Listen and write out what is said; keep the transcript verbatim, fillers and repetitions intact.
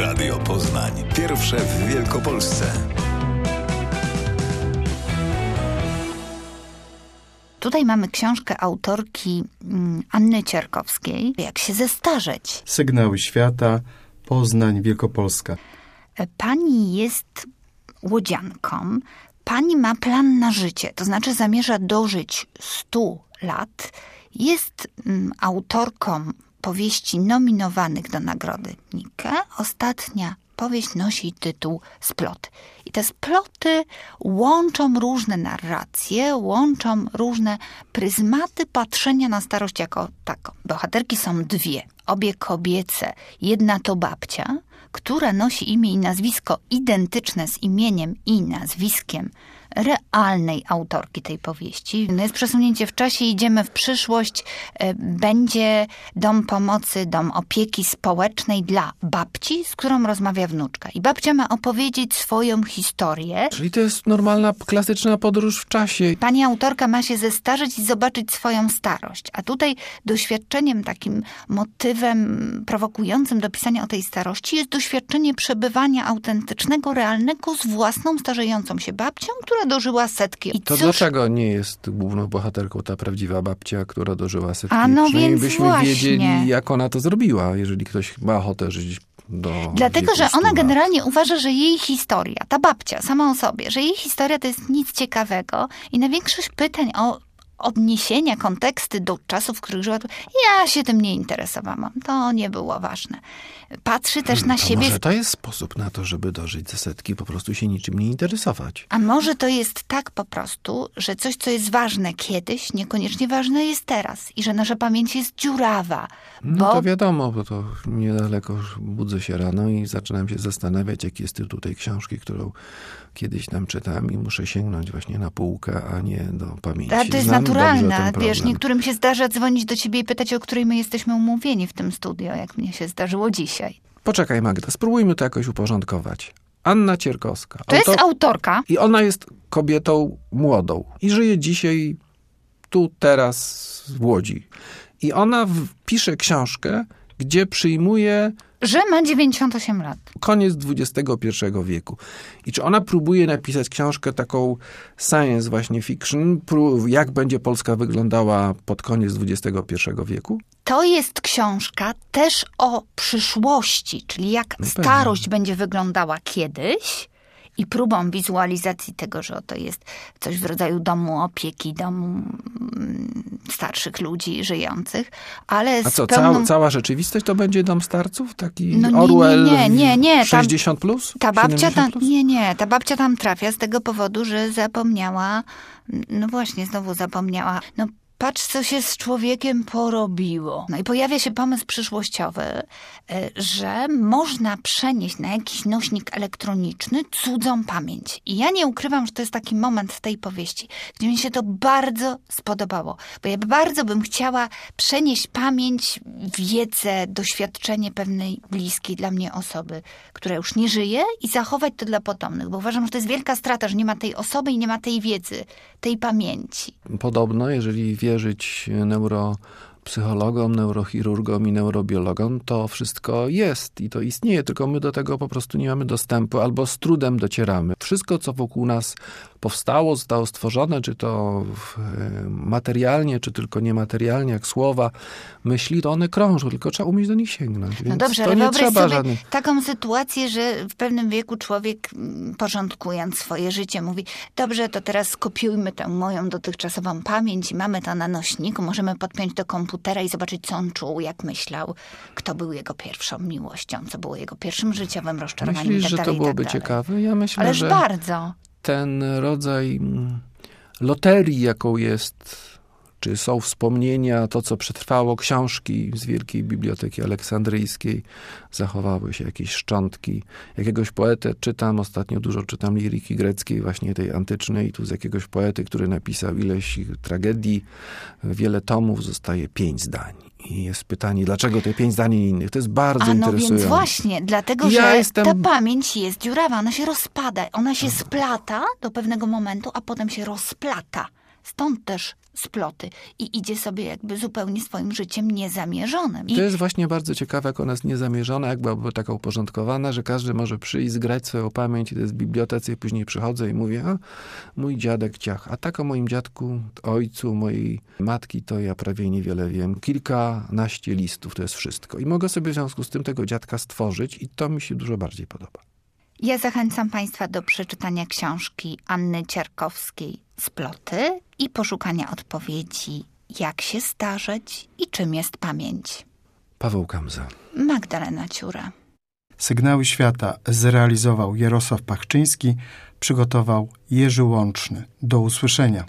Radio Poznań. Pierwsze w Wielkopolsce. Tutaj mamy książkę autorki Anny Cierkowskiej. Jak się zestarzeć? Sygnały świata, Poznań, Wielkopolska. Pani jest łodzianką. Pani ma plan na życie, to znaczy zamierza dożyć stu lat. Jest mm, autorką powieści nominowanych do nagrody Nike. Ostatnia powieść nosi tytuł Splot. I te sploty łączą różne narracje, łączą różne pryzmaty patrzenia na starość jako taką. Bohaterki są dwie, obie kobiece. Jedna to babcia, która nosi imię i nazwisko identyczne z imieniem i nazwiskiem realnej autorki tej powieści. No jest przesunięcie w czasie, idziemy w przyszłość. Będzie dom pomocy, dom opieki społecznej dla babci, z którą rozmawia wnuczka. I babcia ma opowiedzieć swoją historię. Czyli to jest normalna, klasyczna podróż w czasie. Pani autorka ma się zestarzeć i zobaczyć swoją starość. A tutaj doświadczeniem, takim motywem prowokującym do pisania o tej starości jest doświadczenie przebywania autentycznego, realnego z własną starzejącą się babcią, która dożyła setki. I to cóż... dlaczego nie jest główną bohaterką ta prawdziwa babcia, która dożyła setki? A no Przynajmniej więc byśmy właśnie. wiedzieli, jak ona to zrobiła, jeżeli ktoś ma ochotę żyć do Dlatego, że ona stu lat. generalnie uważa, że jej historia, ta babcia sama o sobie, że jej historia to jest nic ciekawego i na większość pytań o odniesienia, konteksty do czasów, w których żyła, ja się tym nie interesowałam. To nie było ważne. Patrzy też Hmm, na to siebie... Może to jest sposób na to, żeby dożyć ze setki, po prostu się niczym nie interesować. A może to jest tak po prostu, że coś, co jest ważne kiedyś, niekoniecznie ważne jest teraz. I że nasza pamięć jest dziurawa. Bo... No to wiadomo, bo to niedaleko budzę się rano i zaczynam się zastanawiać, jaki jest tytuł tej książki, którą kiedyś tam czytałem i muszę sięgnąć właśnie na półkę, a nie do pamięci. A to jest Znam naturalne. Wiesz, niektórym się zdarza dzwonić do ciebie i pytać, o której my jesteśmy umówieni w tym studio, jak mnie się zdarzyło dzisiaj. Poczekaj, Magda, spróbujmy to jakoś uporządkować. Anna Cierkowska. To Autor... jest autorka. I ona jest kobietą młodą. I żyje dzisiaj, tu, teraz w Łodzi. I ona w... pisze książkę, gdzie przyjmuje... Że ma dziewięćdziesiąt osiem lat. Koniec dwudziestego pierwszego wieku. I czy ona próbuje napisać książkę taką science właśnie fiction, jak będzie Polska wyglądała pod koniec dwudziestego pierwszego wieku? To jest książka też o przyszłości, czyli jak No starość pewnie. będzie wyglądała kiedyś i próbą wizualizacji tego, że oto jest coś w rodzaju domu opieki, domu starszych ludzi żyjących, ale A z co, pełną... cała, cała rzeczywistość to będzie dom starców? Taki No nie, Orwell nie, nie, nie, ta- sześćdziesiąt plus? Ta babcia tam, plus? nie, nie, ta babcia tam trafia z tego powodu, że zapomniała, no właśnie, znowu zapomniała, no patrz, co się z człowiekiem porobiło. No i pojawia się pomysł przyszłościowy, że można przenieść na jakiś nośnik elektroniczny cudzą pamięć. I ja nie ukrywam, że to jest taki moment w tej powieści, gdzie mi się to bardzo spodobało. Bo ja bardzo bym chciała przenieść pamięć, wiedzę, doświadczenie pewnej bliskiej dla mnie osoby, która już nie żyje i zachować to dla potomnych. Bo uważam, że to jest wielka strata, że nie ma tej osoby i nie ma tej wiedzy, tej pamięci. Podobno, jeżeli wierzyć neuropsychologom, neurochirurgom i neurobiologom, to wszystko jest i to istnieje, tylko my do tego po prostu nie mamy dostępu albo z trudem docieramy. Wszystko, co wokół nas powstało, zostało stworzone, czy to materialnie, czy tylko niematerialnie, jak słowa, myśli, to one krążą, tylko trzeba umieć do nich sięgnąć. No Więc dobrze, to ale nie wyobraź trzeba sobie żadnych... taką sytuację, że w pewnym wieku człowiek, porządkując swoje życie, mówi, dobrze, to teraz skopiujmy tę moją dotychczasową pamięć i mamy to na nośniku, możemy podpiąć do komputera i zobaczyć, co on czuł, jak myślał, kto był jego pierwszą miłością, co było jego pierwszym życiowym rozczarowaniem. Myślisz, i tak że dalej, to byłoby i tak dalej. ciekawe? Ja myślę, Ależ że bardzo. ten rodzaj loterii, jaką jest, czy są wspomnienia, to co przetrwało, książki z Wielkiej Biblioteki Aleksandryjskiej, zachowały się jakieś szczątki. Jakiegoś poetę czytam, ostatnio dużo czytam liryki greckiej, właśnie tej antycznej, tu z jakiegoś poety, który napisał ileś tragedii, wiele tomów, zostaje pięć zdań. I jest pytanie, dlaczego te pięć zdań i innych? To jest bardzo A no interesujące. więc właśnie, dlatego, Ja że jestem- ta pamięć jest dziurawa, ona się rozpada, ona się splata do pewnego momentu, a potem się rozplata Stąd też sploty. I idzie sobie jakby zupełnie swoim życiem niezamierzonym. I To jest właśnie bardzo ciekawe, jak ona jest niezamierzona, jak byłaby taka uporządkowana, że każdy może przyjść, zgrać swoją pamięć, i to jest w bibliotece, i później przychodzę i mówię, a mój dziadek ciach, a tak o moim dziadku, ojcu, mojej matki, to ja prawie niewiele wiem. Kilkanaście listów, to jest wszystko. I mogę sobie w związku z tym tego dziadka stworzyć i to mi się dużo bardziej podoba. Ja zachęcam Państwa do przeczytania książki Anny Ciarkowskiej Sploty i poszukania odpowiedzi, jak się starzeć i czym jest pamięć. Paweł Kamza. Magdalena Ciura. Sygnały świata zrealizował Jarosław Pachczyński, przygotował Jerzy Łączny. Do usłyszenia.